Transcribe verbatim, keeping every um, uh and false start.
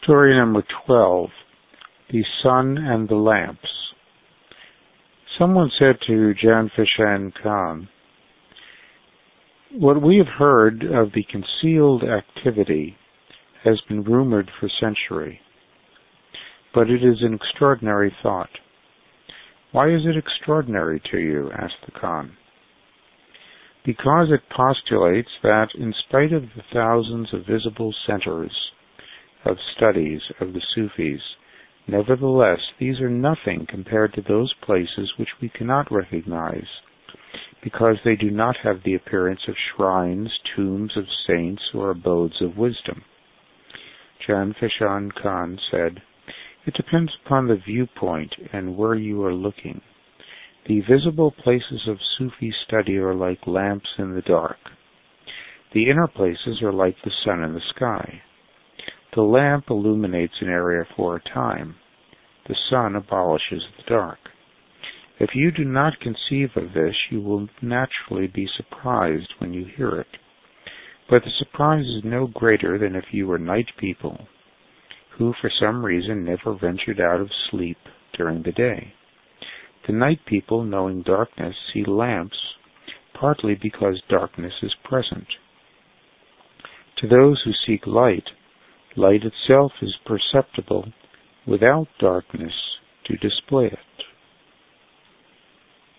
Story number twelve, The Sun and the Lamps. Someone said to Janfishan Khan, "What we have heard of the concealed activity has been rumored for centuries, but it is an extraordinary thought." "Why is it extraordinary to you?" asked the Khan. "Because it postulates that, in spite of the thousands of visible centers of studies of the Sufis, nevertheless these are nothing compared to those places which we cannot recognize, because they do not have the appearance of shrines, tombs of saints, or abodes of wisdom." Janfishan Khan said, "It depends upon the viewpoint and where you are looking. The visible places of Sufi study are like lamps in the dark. The inner places are like the sun in the sky. The lamp illuminates an area for a time. The sun abolishes the dark. If you do not conceive of this, you will naturally be surprised when you hear it. But the surprise is no greater than if you were night people, who for some reason never ventured out of sleep during the day. The night people, knowing darkness, see lamps, partly because darkness is present. To those who seek light, light itself is perceptible without darkness to display it.